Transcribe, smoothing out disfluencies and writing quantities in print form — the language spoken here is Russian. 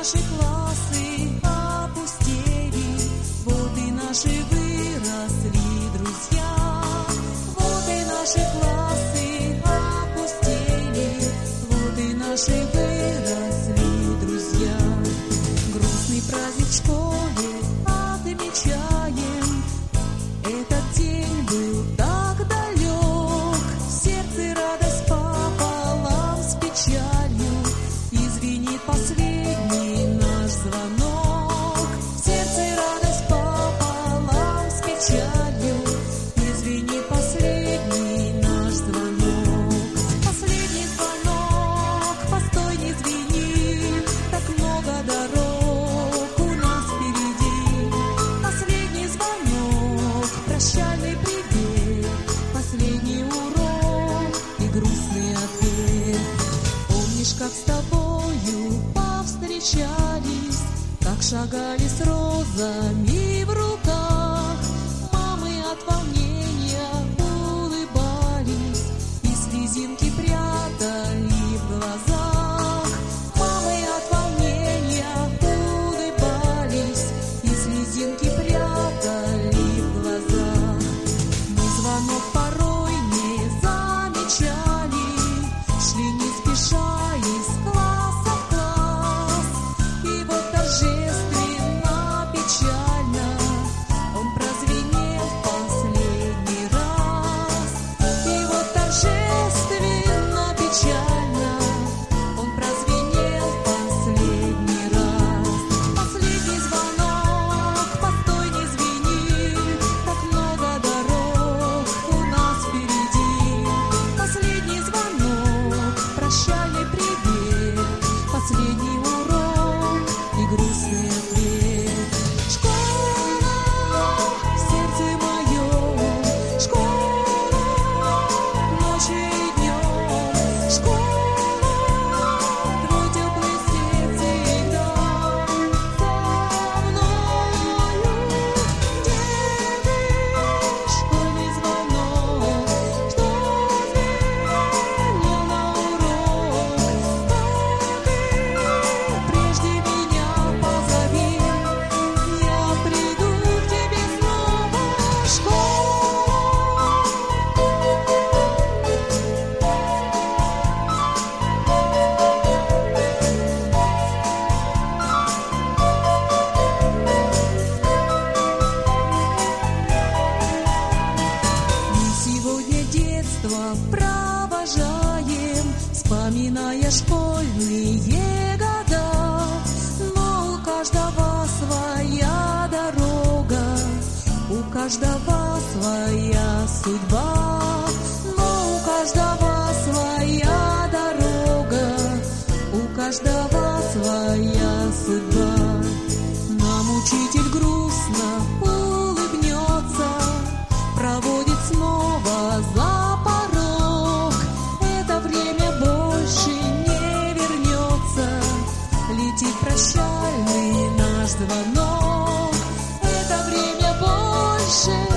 наши классы опустели, вот и наши выросли друзья. Вот и наши классы опустели, вот и наши выросли друзья. Грустный праздник в школе отмечаем, этот день был так далек, в сердце радость пополам с печалью, извини последний наш звонок. В сердце радость пополам с печалью, извини последний наш звонок. Последний звонок, постой, не звени, так много дорог у нас впереди. Последний звонок, прощальный привет, последний урок и грустный ответ. Помнишь, как с тобою повстречались, как шагали с розами в руках, мамы от волнения улыбались и слезинки прятали в глазах. Мамы от волнения улыбались и слезинки прятали в глазах. Мы звонок порой не замечали, шли не спеша из класса в класс, и вот торжественно, печально он прозвенел в последний раз. И вот торжественно, печально он прозвенел в последний раз. Последний звонок, постой, не звени, так много дорог у нас впереди. Последний звонок, прощальный привет, последний урок и грустный ответ. Школа, сердце мое, школа, ночью и днем. Школа, твой теплый свет всегда со мною. Где ты, школьный звонок, что звенел на урок? Прежде меня позови, я приду к тебе снова. Школа. Мы сегодня детство провожаем, вспоминая школьные года. Но у каждого своя дорога, у каждого своя судьба. Но у каждого своя дорога, у каждого своя судьба. Нам учитель грустно улыбнется, проводит снова за порог. Это время больше не вернется, летит прощальный наш звонок. Это время больше